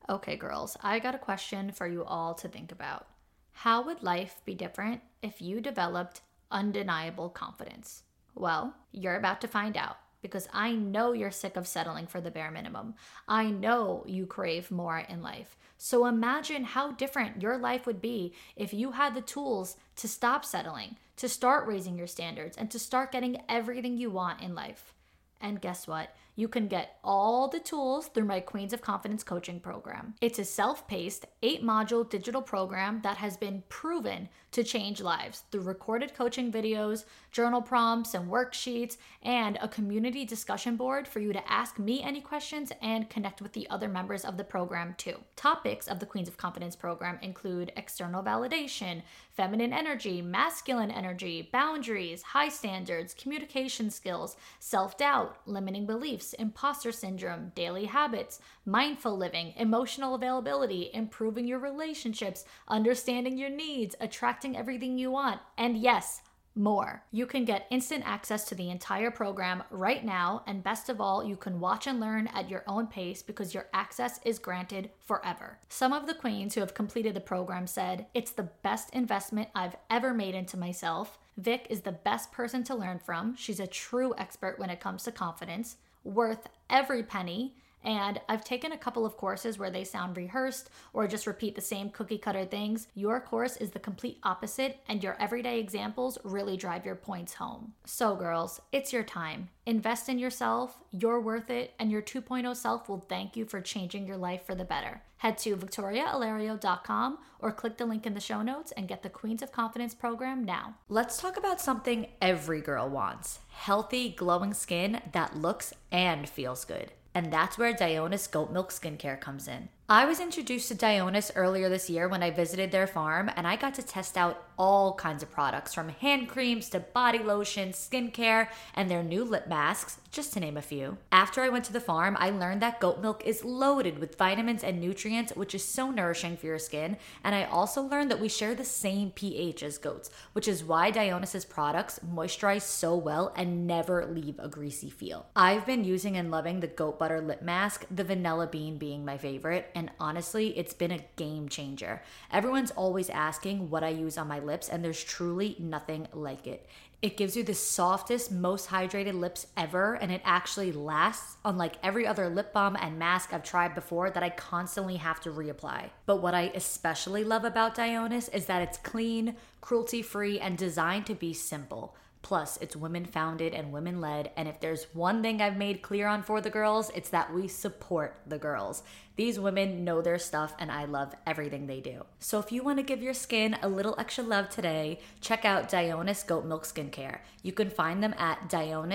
Okay, girls, I got a question for you all to think about. How would life be different if you developed undeniable confidence? Well, you're about to find out because I know you're sick of settling for the bare minimum. I know you crave more in life. So imagine how different your life would be if you had the tools to stop settling, to start raising your standards, and to start getting everything you want in life. And guess what? You can get all the tools through my Queens of Confidence coaching program. It's a self-paced, 8-module digital program that has been proven to change lives through recorded coaching videos, journal prompts and worksheets, and a community discussion board for you to ask me any questions and connect with the other members of the program too. Topics of the Queens of Confidence program include external validation, feminine energy, masculine energy, boundaries, high standards, communication skills, self-doubt, limiting beliefs, imposter syndrome, daily habits, mindful living, emotional availability, improving your relationships, understanding your needs, attracting everything you want, and yes, more. You can get instant access to the entire program right now, and best of all, you can watch and learn at your own pace because your access is granted forever. Some of the queens who have completed the program said, "It's the best investment I've ever made into myself. Vic is the best person to learn from. She's a true expert when it comes to confidence, worth every penny. And I've taken a couple of courses where they sound rehearsed or just repeat the same cookie cutter things. Your course is the complete opposite, and your everyday examples really drive your points home." So girls, it's your time. Invest in yourself, you're worth it, and your 2.0 self will thank you for changing your life for the better. Head to victoriaalario.com or click the link in the show notes and get the Queens of Confidence program now. Let's talk about something every girl wants: healthy, glowing skin that looks and feels good. And that's where Dionis Goat Milk Skincare comes in. I was introduced to Dionis earlier this year when I visited their farm, and I got to test out all kinds of products, from hand creams to body lotion, skincare, and their new lip masks, just to name a few. After I went to the farm, I learned that goat milk is loaded with vitamins and nutrients, which is so nourishing for your skin. And I also learned that we share the same pH as goats, which is why Dionis's products moisturize so well and never leave a greasy feel. I've been using and loving the goat butter lip mask, the vanilla bean being my favorite, and honestly, it's been a game changer. Everyone's always asking what I use on my lips, and there's truly nothing like it. It gives you the softest, most hydrated lips ever, and it actually lasts, unlike every other lip balm and mask I've tried before that I constantly have to reapply. But what I especially love about Dionis is that it's clean, cruelty-free, and designed to be simple. Plus, it's women-founded and women-led, and if there's one thing I've made clear on For the Girls, it's that we support the girls. These women know their stuff, and I love everything they do. So if you want to give your skin a little extra love today, check out Dionis Goat Milk Skincare. You can find them at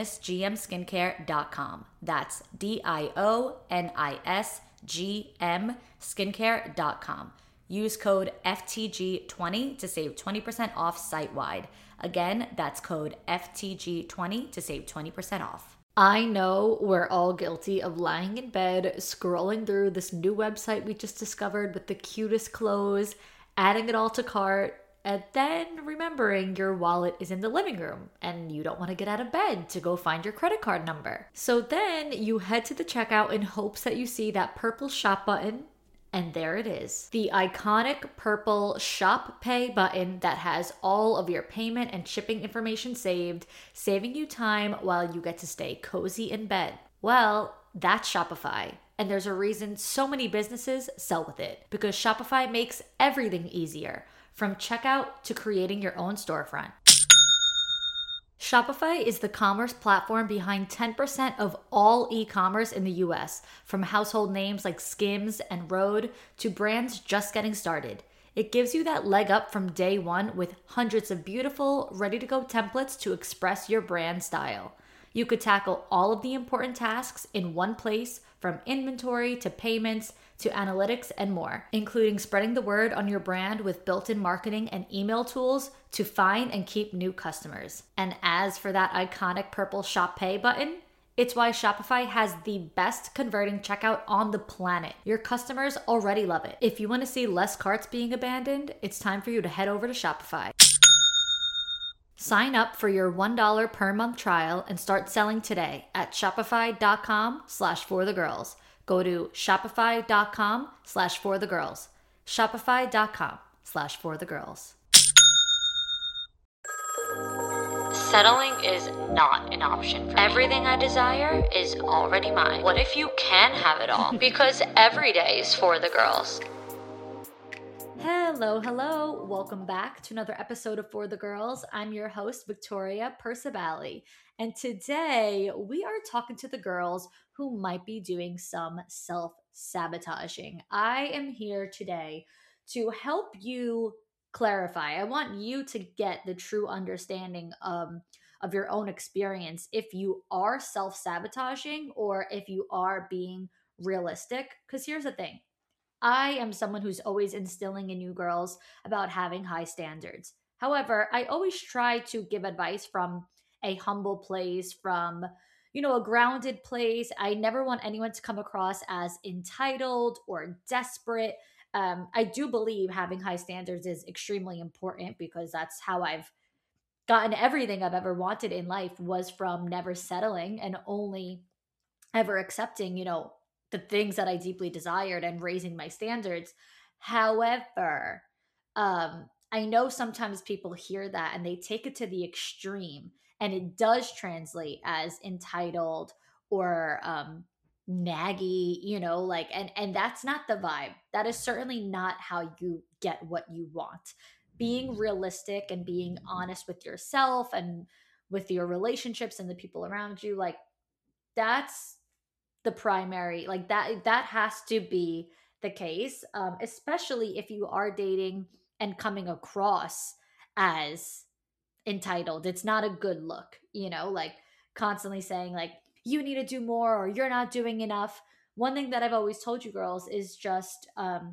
DionisGMSkincare.com. That's DIONISGM Skincare.com. Use code FTG20 to save 20% off site-wide. Again, that's code FTG20 to save 20% off. I know we're all guilty of lying in bed, scrolling through this new website we just discovered with the cutest clothes, adding it all to cart, and then remembering your wallet is in the living room and you don't want to get out of bed to go find your credit card number. So then you head to the checkout in hopes that you see that purple shop button. And there it is, the iconic purple Shop Pay button that has all of your payment and shipping information saved, saving you time while you get to stay cozy in bed. Well, that's Shopify. And there's a reason so many businesses sell with it, because Shopify makes everything easier, from checkout to creating your own storefront. Shopify is the commerce platform behind 10% of all e-commerce in the US, from household names like Skims and Rhode to brands just getting started. It gives you that leg up from day one with hundreds of beautiful, ready-to-go templates to express your brand style. You could tackle all of the important tasks in one place, from inventory to payments to analytics and more, including spreading the word on your brand with built-in marketing and email tools to find and keep new customers. And as for that iconic purple Shop Pay button, it's why Shopify has the best converting checkout on the planet. Your customers already love it. If you want to see less carts being abandoned, it's time for you to head over to Shopify. Sign up for your $1 per month trial and start selling today at shopify.com/forthegirls. Go to shopify.com/forthegirls. Shopify.com/forthegirls. Settling is not an option for me. Everything I desire is already mine. What if you can have it all? Because every day is for the girls. Hello. Welcome back to another episode of For the Girls. I'm your host, Victoria Percivali. And today we are talking to the girls who might be doing some self-sabotaging. I am here today to help you clarify. I want you to get the true understanding of your own experience if you are self-sabotaging or if you are being realistic. Because here's the thing. I am someone who's always instilling in you girls about having high standards. However, I always try to give advice from a humble place, from a grounded place. I never want anyone to come across as entitled or desperate. I do believe having high standards is extremely important because that's how I've gotten everything I've ever wanted in life was from never settling and only ever accepting, the things that I deeply desired and raising my standards. However, I know sometimes people hear that and they take it to the extreme, and it does translate as entitled or naggy, and that's not the vibe. That is certainly not how you get what you want. Being realistic and being honest with yourself and with your relationships and the people around you, like that's the primary, like that has to be the case, especially if you are dating and coming across as entitled. It's not a good look, like constantly saying like you need to do more or you're not doing enough. One thing that I've always told you girls is just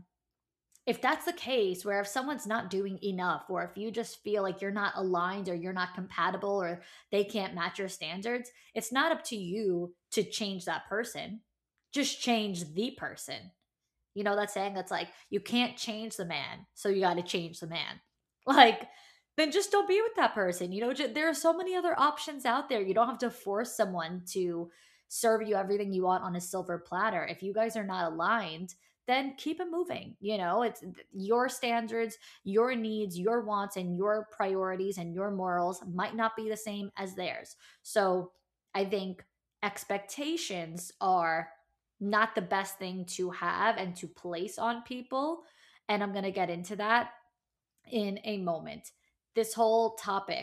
if that's the case, where if someone's not doing enough, or if you just feel like you're not aligned or you're not compatible or they can't match your standards, it's not up to you to change that person. Just change the person. You know that saying that's like, you can't change the man, so you got to change the man. Like, then just don't be with that person. There are so many other options out there. You don't have to force someone to serve you everything you want on a silver platter. If you guys are not aligned, then keep it moving. It's your standards, your needs, your wants, and your priorities and your morals might not be the same as theirs. So I think expectations are not the best thing to have and to place on people. And I'm going to get into that in a moment. This whole topic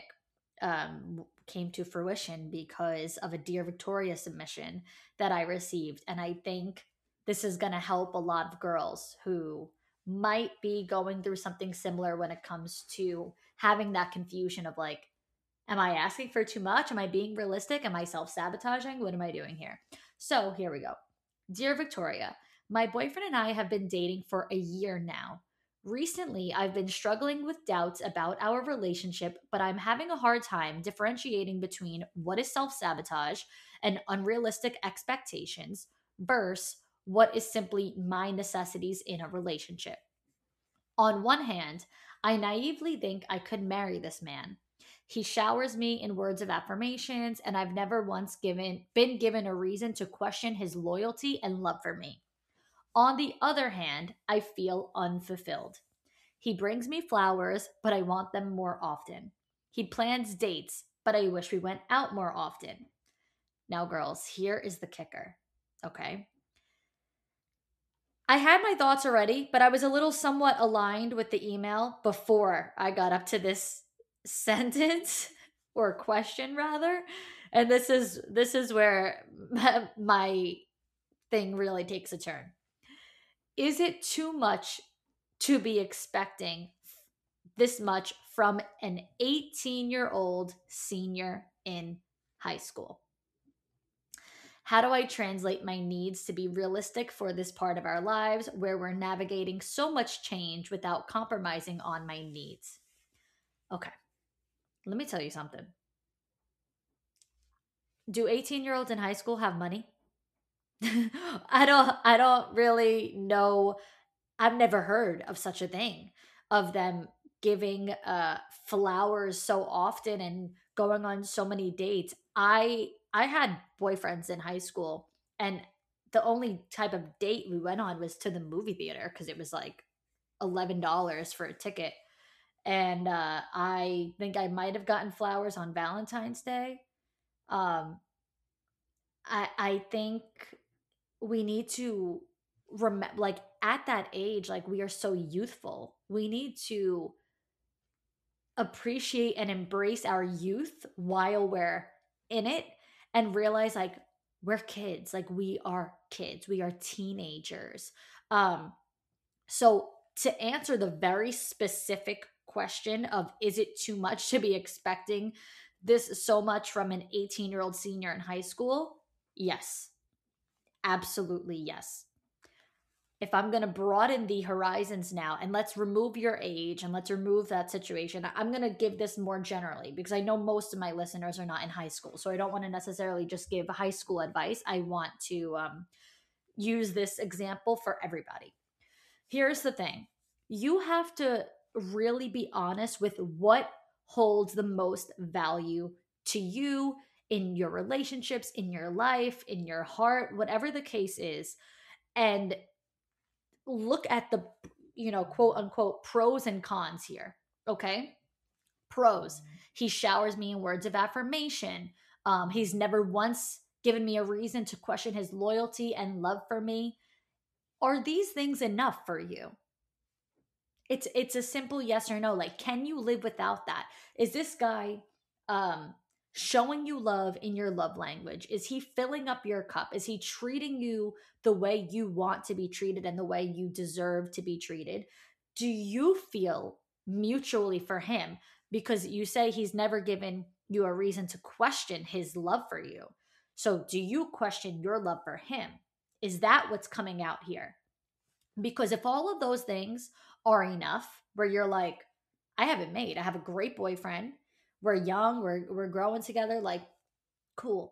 came to fruition because of a Dear Victoria submission that I received. And I think this is going to help a lot of girls who might be going through something similar when it comes to having that confusion of like, am I asking for too much? Am I being realistic? Am I self sabotaging? What am I doing here? So here we go. Dear Victoria, my boyfriend and I have been dating for a year now. Recently, I've been struggling with doubts about our relationship, but I'm having a hard time differentiating between what is self sabotage and unrealistic expectations versus what is simply my necessities in a relationship. On one hand, I naively think I could marry this man. He showers me in words of affirmations, and I've never once been given a reason to question his loyalty and love for me. On the other hand, I feel unfulfilled. He brings me flowers, but I want them more often. He plans dates, but I wish we went out more often. Now, girls, here is the kicker. Okay. I had my thoughts already, but I was a little somewhat aligned with the email before I got up to this sentence or question rather. And this is where my thing really takes a turn. Is it too much to be expecting this much from an 18-year-old senior in high school? How do I translate my needs to be realistic for this part of our lives where we're navigating so much change without compromising on my needs? Okay, let me tell you something. Do 18-year-olds in high school have money? I don't really know. I've never heard of such a thing, of them giving flowers so often and going on so many dates. I had boyfriends in high school, and the only type of date we went on was to the movie theater because it was like $11 for a ticket. And I think I might have gotten flowers on Valentine's Day. Um, I think we need to remember, like at that age, like we are so youthful. We need to appreciate and embrace our youth while we're in it and realize like we're kids, like we are kids, we are teenagers. So to answer the very specific question of is it too much to be expecting this so much from an 18-year-old senior in high school? Yes. Absolutely yes. If I'm going to broaden the horizons now and let's remove your age and let's remove that situation, I'm going to give this more generally because I know most of my listeners are not in high school. So I don't want to necessarily just give high school advice. I want to use this example for everybody. Here's the thing, you have to really be honest with what holds the most value to you in your relationships, in your life, in your heart, whatever the case is. And look at the, quote unquote pros and cons here. Okay. Pros: he showers me in words of affirmation. He's never once given me a reason to question his loyalty and love for me. Are these things enough for you? It's a simple yes or no. Like, can you live without that? Is this guy um showing you love in your love language? Is he filling up your cup? Is he treating you the way you want to be treated and the way you deserve to be treated? Do you feel mutually for him? Because you say he's never given you a reason to question his love for you. So do you question your love for him? Is that what's coming out here? Because if all of those things are enough, where you're like, I have it made, I have a great boyfriend, we're young, we're growing together, like, cool.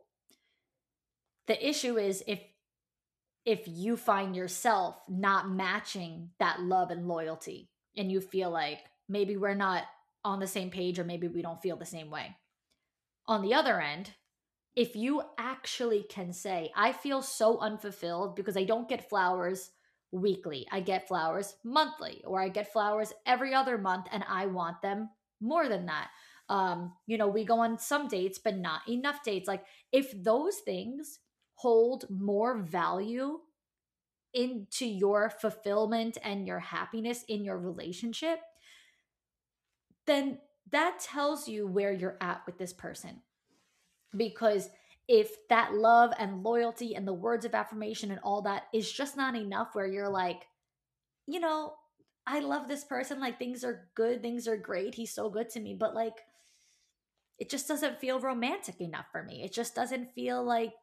The issue is if you find yourself not matching that love and loyalty, and you feel like maybe we're not on the same page, or maybe we don't feel the same way. On the other end, if you actually can say, I feel so unfulfilled because I don't get flowers weekly, I get flowers monthly, or I get flowers every other month, and I want them more than that. We go on some dates, but not enough dates. Like, if those things hold more value into your fulfillment and your happiness in your relationship, then that tells you where you're at with this person. Because if that love and loyalty and the words of affirmation and all that is just not enough, where you're like, you know, I love this person, like things are good, things are great, he's so good to me, but like it just doesn't feel romantic enough for me. It just doesn't feel like,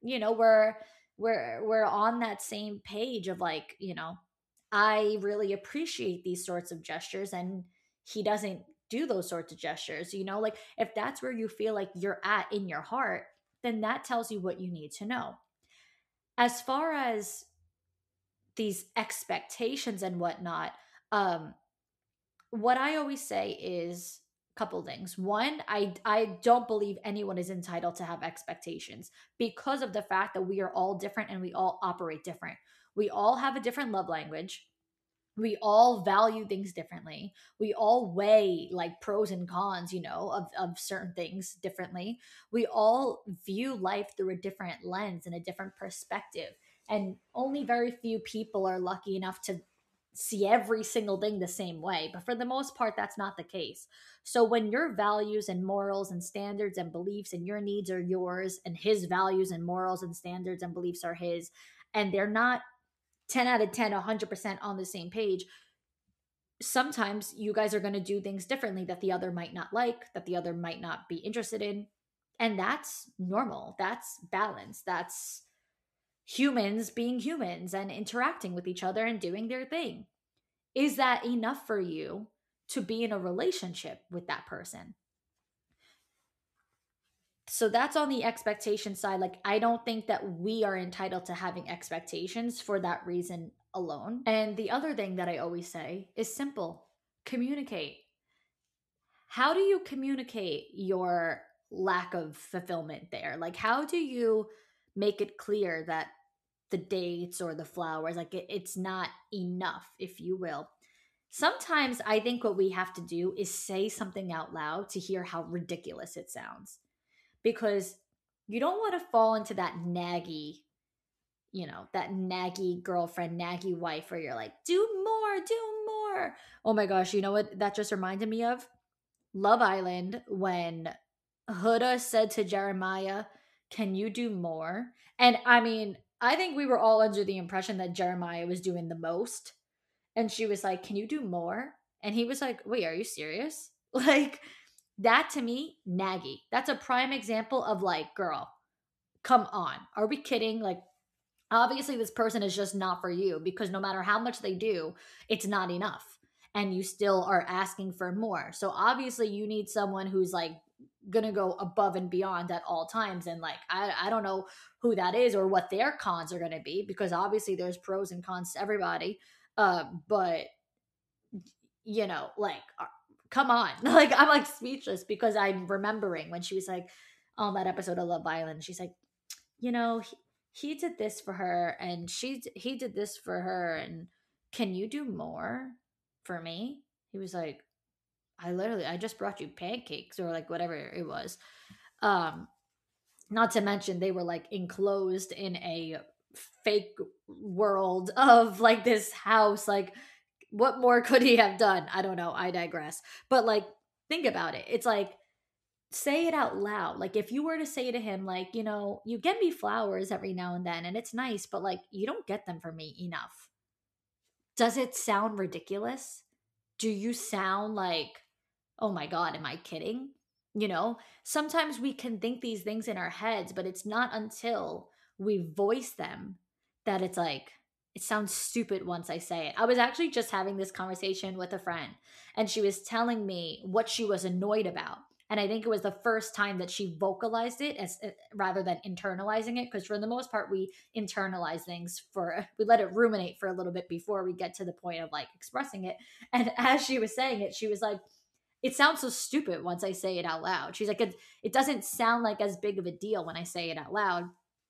we're on that same page of like, I really appreciate these sorts of gestures and he doesn't do those sorts of gestures. Like if that's where you feel like you're at in your heart, then that tells you what you need to know. As far as these expectations and whatnot, um, what I always say is a couple things. One, I don't believe anyone is entitled to have expectations because of the fact that we are all different and we all operate different. We all have a different love language. We all value things differently. We all weigh like pros and cons, of certain things differently. We all view life through a different lens and a different perspective. And only very few people are lucky enough to see every single thing the same way. But for the most part, that's not the case. So when your values and morals and standards and beliefs and your needs are yours, and his values and morals and standards and beliefs are his, and they're not 10 out of 10, 100% on the same page, sometimes you guys are going to do things differently that the other might not like, that the other might not be interested in. And that's normal. That's balance. That's humans being humans and interacting with each other and doing their thing. Is that enough for you to be in a relationship with that person? So that's on the expectation side. Like, I don't think that we are entitled to having expectations for that reason alone. And the other thing that I always say is simple: communicate. How do you communicate your lack of fulfillment there? Like, how do you make it clear that the dates or the flowers. Like it's not enough, if you will. Sometimes I think what we have to do is say something out loud to hear how ridiculous it sounds, because you don't want to fall into that naggy, that naggy girlfriend, naggy wife where you're like, do more, do more. Oh my gosh, you know what that just reminded me of? Love Island, when Huda said to Jeremiah, can you do more? And I mean, I think we were all under the impression that Jeremiah was doing the most. And she was like, can you do more? And he was like, wait, are you serious? Like, that to me, naggy. That's a prime example of like, girl, come on. Are we kidding? Like, obviously, this person is just not for you, because no matter how much they do, it's not enough. And you still are asking for more. So obviously, you need someone who's like gonna go above and beyond at all times. And like, I don't know who that is or what their cons are gonna be, because obviously there's pros and cons to everybody. But like, come on. Like, I'm like speechless, because I'm remembering when she was like on that episode of Love Island, she's like, he did this for her, and he did this for her, and can you do more for me? He was like, I just brought you pancakes, or like whatever it was. Not to mention they were like enclosed in a fake world of like this house. Like, what more could he have done? I don't know. I digress. But like, think about it. It's like, say it out loud. Like, if you were to say to him, like, you get me flowers every now and then, and it's nice, but like, you don't get them for me enough. Does it sound ridiculous? Do you sound like, oh my God, am I kidding? Sometimes we can think these things in our heads, but it's not until we voice them that it's like, it sounds stupid once I say it. I was actually just having this conversation with a friend, and she was telling me what she was annoyed about. And I think it was the first time that she vocalized it as rather than internalizing it. Because for the most part, we internalize things we let it ruminate for a little bit before we get to the point of like expressing it. And as she was saying it, she was like, it sounds so stupid once I say it out loud. She's like, it doesn't sound like as big of a deal when I say it out loud.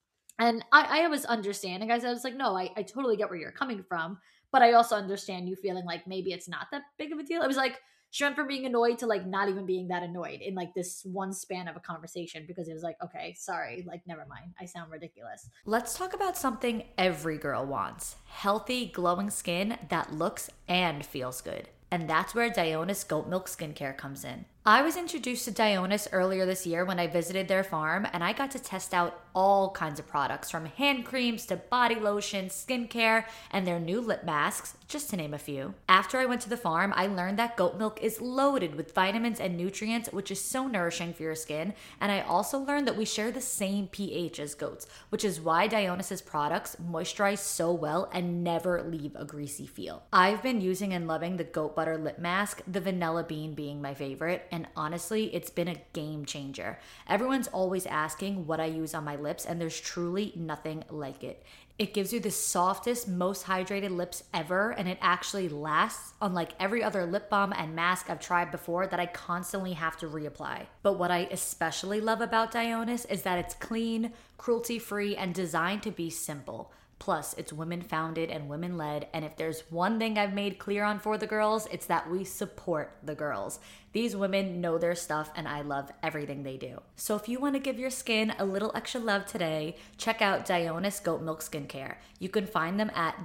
And I was understanding, guys. I was like, no, I totally get where you're coming from. But I also understand you feeling like maybe it's not that big of a deal. It was like, she went from being annoyed to like not even being that annoyed in like this one span of a conversation, because it was like, okay, sorry, like never mind. I sound ridiculous. Let's talk about something every girl wants: healthy, glowing skin that looks and feels good. And that's where Dionis Goat Milk Skincare comes in. I was introduced to Dionis earlier this year when I visited their farm, and I got to test out all kinds of products, from hand creams to body lotion, skincare, and their new lip masks, just to name a few. After I went to the farm, I learned that goat milk is loaded with vitamins and nutrients, which is so nourishing for your skin. And I also learned that we share the same pH as goats, which is why Dionis' products moisturize so well and never leave a greasy feel. I've been using and loving the goat butter lip mask, the vanilla bean being my favorite. And honestly, it's been a game changer. Everyone's always asking what I use on my lips, and there's truly nothing like it. It gives you the softest, most hydrated lips ever, and it actually lasts, unlike every other lip balm and mask I've tried before that I constantly have to reapply. But what I especially love about Dionis is that it's clean, cruelty-free, and designed to be simple. Plus, it's women-founded and women-led, and if there's one thing I've made clear on For the Girls, it's that we support the girls. These women know their stuff, and I love everything they do. So if you want to give your skin a little extra love today, check out Dionis Goat Milk Skincare. You can find them at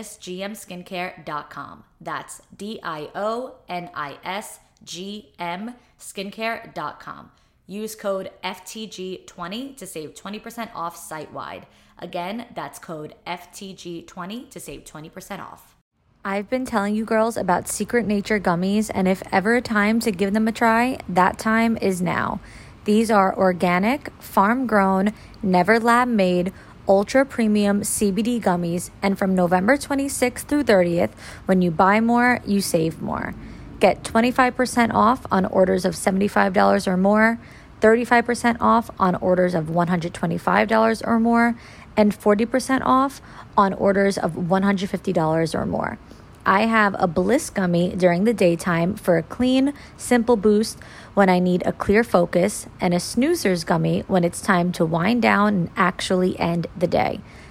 DionisGMSkincare.com. That's DIONISGM Skincare.com. Use code FTG20 to save 20% off site-wide. Again, that's code FTG20 to save 20% off. I've been telling you girls about Secret Nature gummies, and if ever a time to give them a try, that time is now. These are organic, farm-grown, never lab-made, ultra-premium CBD gummies, and from November 26th through 30th, when you buy more, you save more. Get 25% off on orders of $75 or more, 35% off on orders of $125 or more, and 40% off on orders of $150 or more. I have a Bliss gummy during the daytime for a clean, simple boost when I need a clear focus, and a Snoozers gummy when it's time to wind down and actually end the day.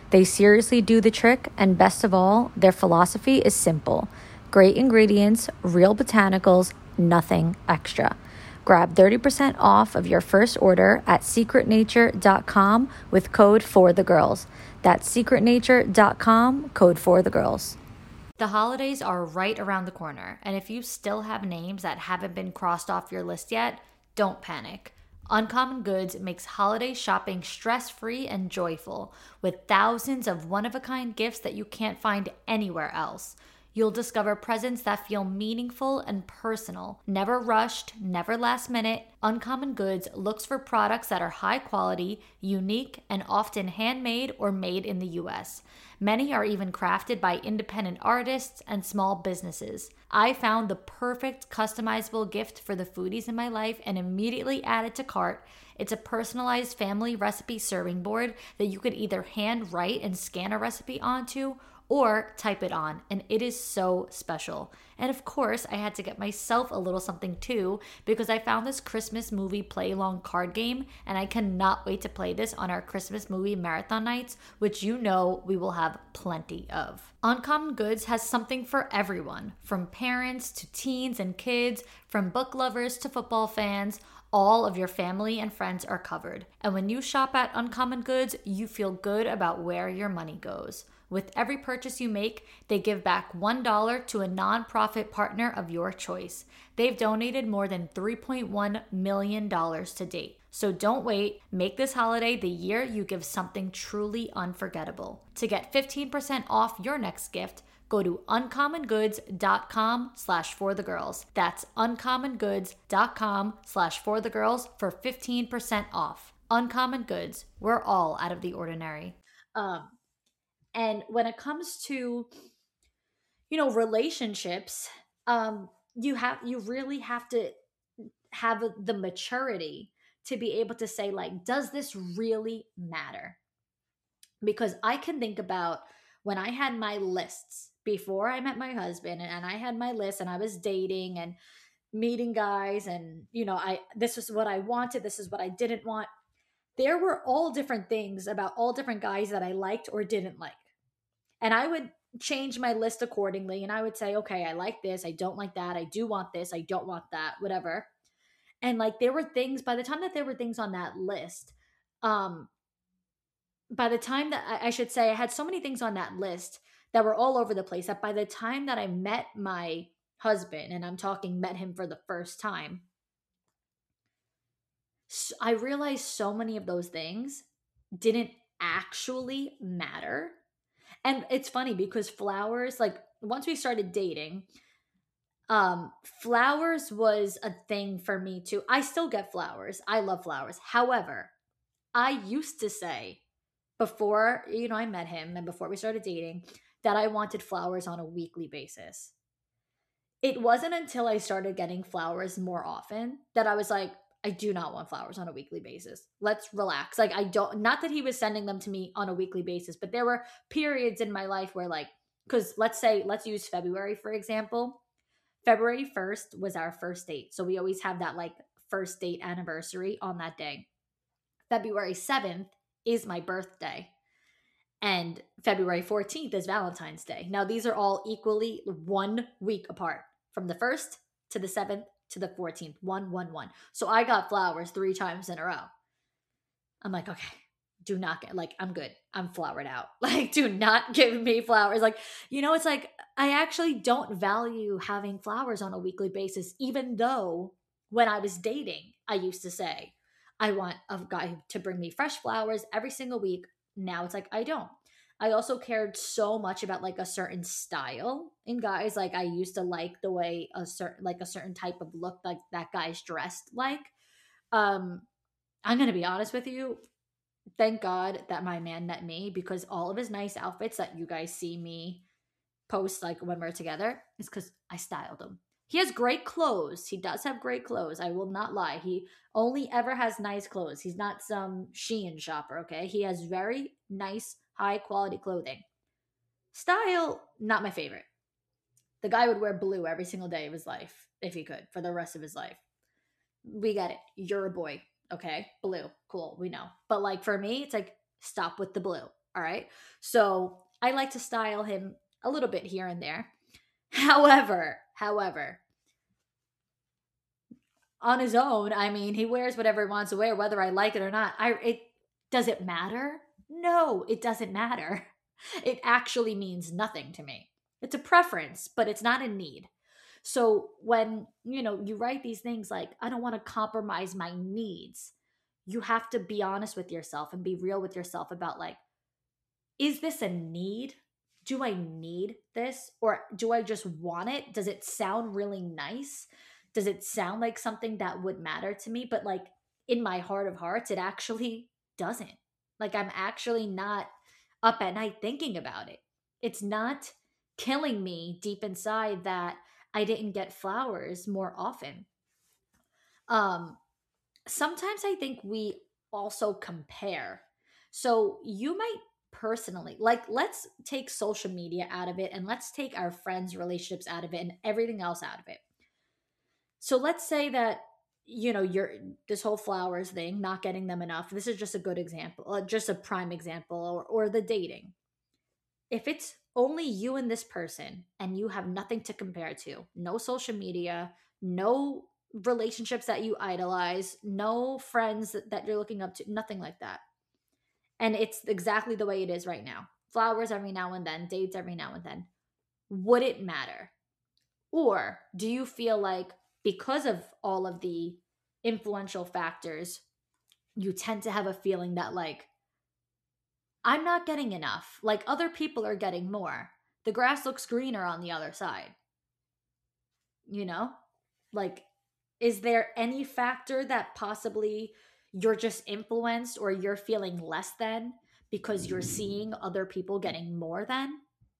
They seriously do the trick, and best of all, their philosophy is simple. Great ingredients, real botanicals, nothing extra. Grab 30% off of your first order at secretnature.com with code FORTHEGIRLS. That's secretnature.com, code FORTHEGIRLS. The holidays are right around the corner, and if you still have names that haven't been crossed off your list yet, don't panic. Uncommon Goods makes holiday shopping stress-free and joyful, with thousands of one-of-a-kind gifts that you can't find anywhere else. You'll discover presents that feel meaningful and personal. Never rushed, never last minute, Uncommon Goods looks for products that are high quality, unique, and often handmade or made in the US. Many are even crafted by independent artists and small businesses. I found the perfect customizable gift for the foodies in my life and immediately added to cart. It's a personalized family recipe serving board that you could either hand write and scan a recipe onto or type it on, and it is so special. And of course, I had to get myself a little something too, because I found this Christmas movie play-along card game, and I cannot wait to play this on our Christmas movie marathon nights, which you know we will have plenty of. Uncommon Goods has something for everyone, from parents to teens and kids, from book lovers to football fans. All of your family and friends are covered. And when you shop at Uncommon Goods, you feel good about where your money goes. With every purchase you make, they give back $1 to a nonprofit partner of your choice. They've donated more than $3.1 million to date. So don't wait. Make this holiday the year you give something truly unforgettable. To get 15% off your next gift, go to uncommongoods.com/forthegirls. That's uncommongoods.com/forthegirls for 15% off. Uncommon Goods. We're all out of the ordinary. And when it comes to, relationships, you really have to have the maturity to be able to say, like, does this really matter? Because I can think about when I had my lists before I met my husband, and I had my list and I was dating and meeting guys, and this is what I wanted, this is what I didn't want. There were all different things about all different guys that I liked or didn't like. And I would change my list accordingly. And I would say, okay, I like this. I don't like that. I do want this. I don't want that, whatever. And like, there were things, by the time that there were things on that list, by the time that I should say, I had so many things on that list that were all over the place that by the time that I met my husband, and I'm talking met him for the first time, I realized so many of those things didn't actually matter. And it's funny because flowers, like once we started dating, flowers was a thing for me too. I still get flowers. I love flowers. However, I used to say before, I met him and before we started dating that I wanted flowers on a weekly basis. It wasn't until I started getting flowers more often that I was like, I do not want flowers on a weekly basis. Let's relax. Like, not that he was sending them to me on a weekly basis, but there were periods in my life where, like, because let's use February, for example. February 1st was our first date. So we always have that like first date anniversary on that day. February 7th is my birthday. And February 14th is Valentine's Day. Now, these are all equally 1 week apart, from the 1st to the 7th to the 14th, 1. So I got flowers 3 times in a row. I'm like, okay, do not get, like, I'm good. I'm flowered out. Like, do not give me flowers. Like, it's like, I actually don't value having flowers on a weekly basis, even though when I was dating, I used to say, I want a guy to bring me fresh flowers every single week. Now it's like, I don't. I also cared so much about like a certain style in guys. Like, I used to like the way a certain type of look like that guy's dressed like. I'm going to be honest with you. Thank God that my man met me, because all of his nice outfits that you guys see me post like when we're together is because I styled him. He has great clothes. He does have great clothes. I will not lie. He only ever has nice clothes. He's not some Shein shopper, okay? He has very nice, high quality clothing. Style, not my favorite. The guy would wear blue every single day of his life, if he could, for the rest of his life. We get it. You're a boy, okay? Blue, cool, we know. But like for me, it's like, stop with the blue. All right. So I like to style him a little bit here and there. However, on his own, I mean, he wears whatever he wants to wear, whether I like it or not. Does it matter? No, it doesn't matter. It actually means nothing to me. It's a preference, but it's not a need. So when, you write these things like, I don't want to compromise my needs, you have to be honest with yourself and be real with yourself about like, is this a need? Do I need this? Or do I just want it? Does it sound really nice? Does it sound like something that would matter to me? But like in my heart of hearts, it actually doesn't. Like I'm actually not up at night thinking about it. It's not killing me deep inside that I didn't get flowers more often. Um, Sometimes I think we also compare. So you might personally, like, let's take social media out of it and let's take our friends' relationships out of it and everything else out of it. So let's say that, you're this whole flowers thing, not getting them enough. This is just a good example, just a prime example, or the dating. If it's only you and this person and you have nothing to compare to, no social media, no relationships that you idolize, no friends that you're looking up to, nothing like that. And it's exactly the way it is right now. Flowers every now and then, dates every now and then. Would it matter? Or do you feel like because of all of the influential factors, you tend to have a feeling that like, I'm not getting enough. Like other people are getting more. The grass looks greener on the other side. You know? Like, is there any factor that possibly you're just influenced or you're feeling less than because you're seeing other people getting more than?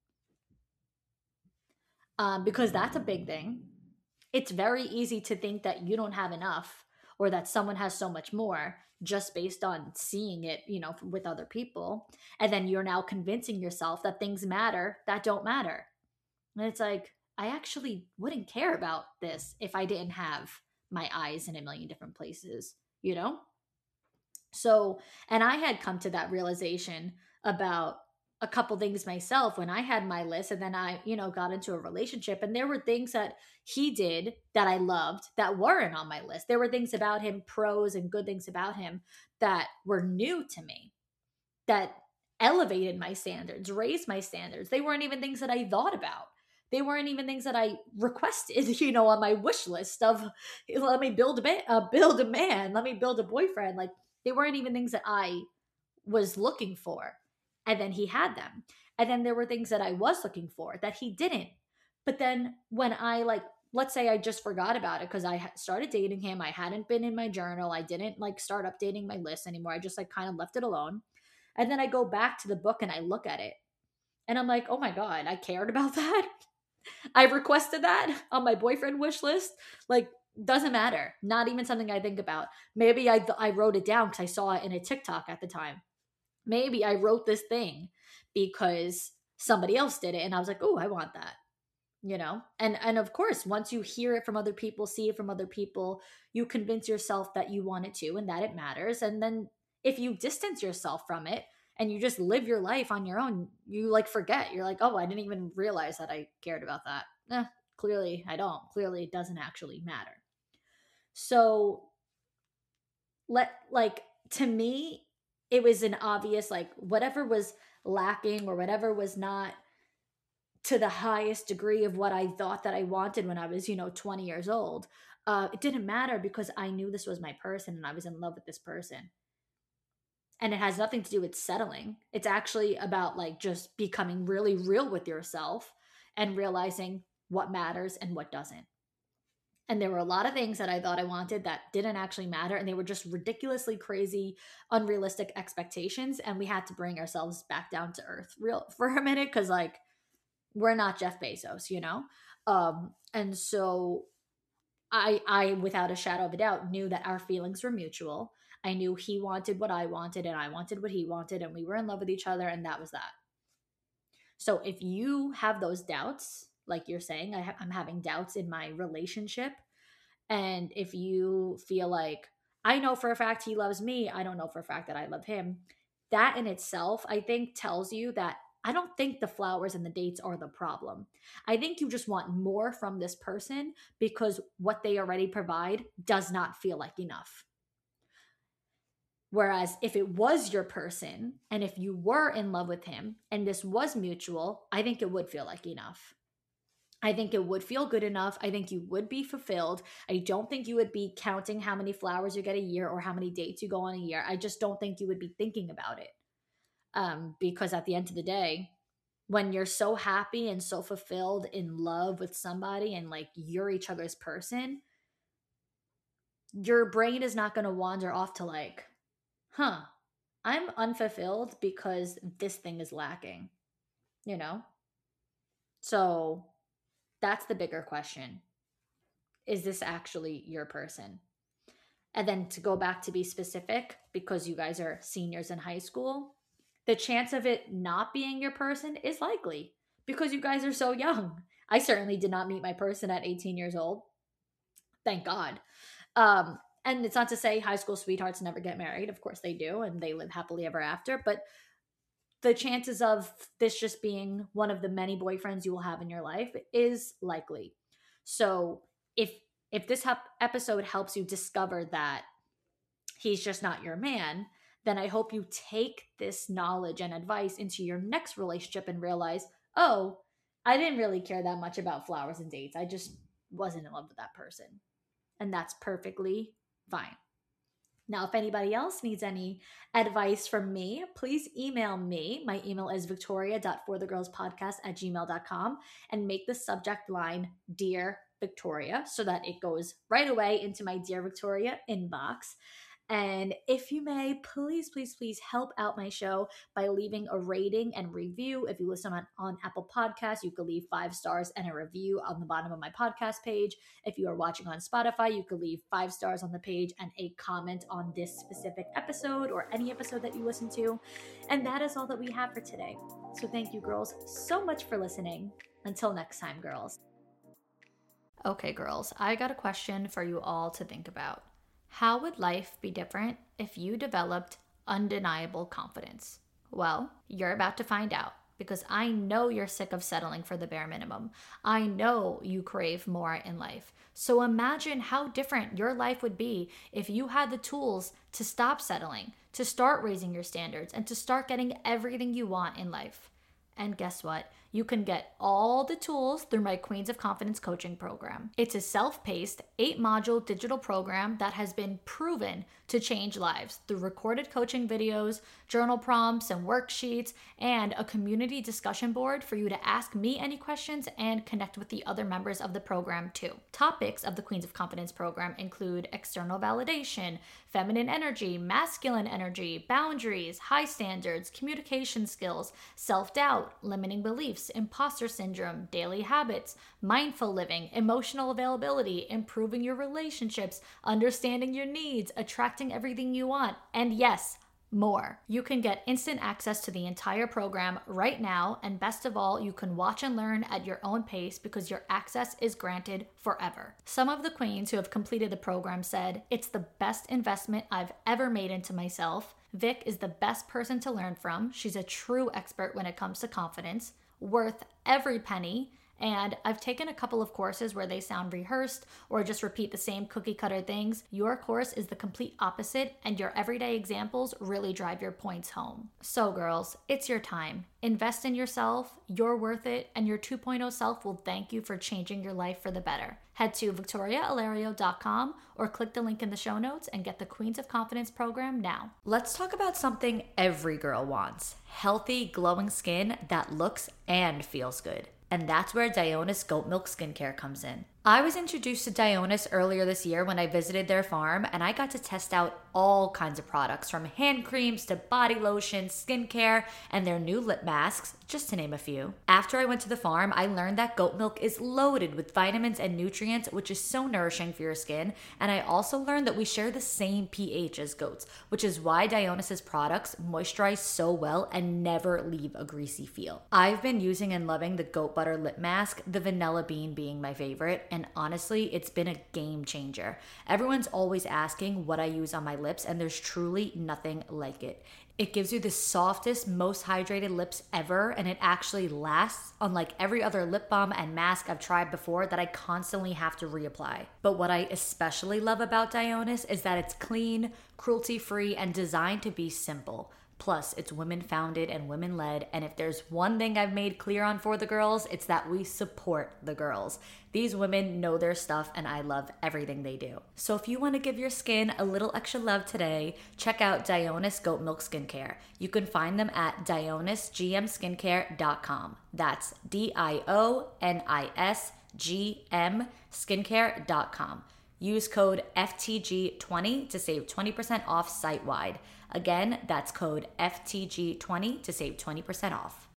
Because that's a big thing. It's very easy to think that you don't have enough or that someone has so much more just based on seeing it, with other people. And then you're now convincing yourself that things matter that don't matter. And it's like, I actually wouldn't care about this if I didn't have my eyes in a million different places, you know? So, and I had come to that realization about a couple things myself when I had my list and then I, got into a relationship and there were things that he did that I loved that weren't on my list. There were things about him, pros and good things about him that were new to me, that elevated my standards, raised my standards. They weren't even things that I thought about. They weren't even things that I requested, on my wish list of let me build a man, let me build a boyfriend. Like they weren't even things that I was looking for. And then he had them. And then there were things that I was looking for that he didn't. But then when I let's say I just forgot about it because I started dating him, I hadn't been in my journal, I didn't start updating my list anymore. I just kind of left it alone. And then I go back to the book and I look at it and I'm like, oh my God, I cared about that. I requested that on my boyfriend wish list. Like, doesn't matter. Not even something I think about. Maybe I wrote it down because I saw it in a TikTok at the time. Maybe I wrote this thing because somebody else did it and I was like, oh, I want that. And of course, once you hear it from other people, see it from other people, you convince yourself that you want it too and that it matters. And then if you distance yourself from it and you just live your life on your own, you forget. You're like, oh, I didn't even realize that I cared about that. Clearly I don't. Clearly it doesn't actually matter. So to me, it was an obvious, whatever was lacking or whatever was not to the highest degree of what I thought that I wanted when I was, 20 years old. It didn't matter because I knew this was my person and I was in love with this person. And it has nothing to do with settling. It's actually about just becoming really real with yourself and realizing what matters and what doesn't. And there were a lot of things that I thought I wanted that didn't actually matter. And they were just ridiculously crazy, unrealistic expectations. And we had to bring ourselves back down to earth for a minute. Cause we're not Jeff Bezos, and so I, without a shadow of a doubt, knew that our feelings were mutual. I knew he wanted what I wanted and I wanted what he wanted, and we were in love with each other, and that was that. So if you have those doubts, like you're saying, I'm having doubts in my relationship, and if you feel like, I know for a fact he loves me, I don't know for a fact that I love him, that in itself, I think, tells you that I don't think the flowers and the dates are the problem. I think you just want more from this person because what they already provide does not feel like enough. Whereas if it was your person and if you were in love with him and this was mutual, I think it would feel like enough. I think it would feel good enough. I think you would be fulfilled. I don't think you would be counting how many flowers you get a year or how many dates you go on a year. I just don't think you would be thinking about it. Because at the end of the day, when you're so happy and so fulfilled in love with somebody and like you're each other's person, your brain is not going to wander off to like, I'm unfulfilled because this thing is lacking, you know? So that's the bigger question. Is this actually your person? And then to go back to be specific, because you guys are seniors in high school, the chance of it not being your person is likely because you guys are so young. I certainly did not meet my person at 18 years old. Thank God. And it's not to say high school sweethearts never get married. Of course they do, and they live happily ever after. But the chances of this just being one of the many boyfriends you will have in your life is likely. So if this episode helps you discover that he's just not your man, then I hope you take this knowledge and advice into your next relationship and realize, oh, I didn't really care that much about flowers and dates. I just wasn't in love with that person. And that's perfectly fine. Now, if anybody else needs any advice from me, please email me. My email is victoria.forthegirlspodcast@gmail.com and make the subject line Dear Victoria so that it goes right away into my Dear Victoria inbox. And if you may, please, please, please help out my show by leaving a rating and review. If you listen on Apple Podcasts, you could leave 5 stars and a review on the bottom of my podcast page. If you are watching on Spotify, you could leave 5 stars on the page and a comment on this specific episode or any episode that you listen to. And that is all that we have for today. So thank you, girls, so much for listening. Until next time, girls. Okay, girls, I got a question for you all to think about. How would life be different if you developed undeniable confidence? Well, you're about to find out because I know you're sick of settling for the bare minimum. I know you crave more in life. So imagine how different your life would be if you had the tools to stop settling, to start raising your standards, and to start getting everything you want in life. And guess what? You can get all the tools through my Queens of Confidence coaching program. It's a self-paced 8-module digital program that has been proven to change lives through recorded coaching videos, journal prompts and worksheets, and a community discussion board for you to ask me any questions and connect with the other members of the program too. Topics of the Queens of Confidence program include external validation, feminine energy, masculine energy, boundaries, high standards, communication skills, self-doubt, limiting beliefs, imposter syndrome, daily habits, mindful living, emotional availability, improving your relationships, understanding your needs, attracting everything you want, and yes, more. You can get instant access to the entire program right now, and best of all, you can watch and learn at your own pace because your access is granted forever. Some of the queens who have completed the program said, "It's the best investment I've ever made into myself. Vic is the best person to learn from. She's a true expert when it comes to confidence, worth every penny. And I've taken a couple of courses where they sound rehearsed or just repeat the same cookie cutter things. Your course is the complete opposite, and your everyday examples really drive your points home." So girls, it's your time. Invest in yourself, you're worth it, and your 2.0 self will thank you for changing your life for the better. Head to victoriaalario.com or click the link in the show notes and get the Queens of Confidence program now. Let's talk about something every girl wants: healthy, glowing skin that looks and feels good. And that's where Dionis Goat Milk Skincare comes in. I was introduced to Dionis earlier this year when I visited their farm, and I got to test out all kinds of products, from hand creams to body lotion, skincare, and their new lip masks, just to name a few. After I went to the farm, I learned that goat milk is loaded with vitamins and nutrients, which is so nourishing for your skin. And I also learned that we share the same pH as goats, which is why Dionis' products moisturize so well and never leave a greasy feel. I've been using and loving the goat butter lip mask, the vanilla bean being my favorite, and honestly, it's been a game changer. Everyone's always asking what I use on my lips, and there's truly nothing like it. It gives you the softest, most hydrated lips ever, and it actually lasts, unlike every other lip balm and mask I've tried before that I constantly have to reapply. But what I especially love about Dionis is that it's clean, cruelty-free, and designed to be simple. Plus, it's women founded and women led, and if there's one thing I've made clear on For the Girls, it's that we support the girls. These women know their stuff, and I love everything they do. So if you want to give your skin a little extra love today, check out Dionis Goat Milk Skincare. You can find them at DionisGMSkincare.com. That's DIONISGM skincare.com. Use code FTG20 to save 20% off site-wide. Again, that's code FTG20 to save 20% off.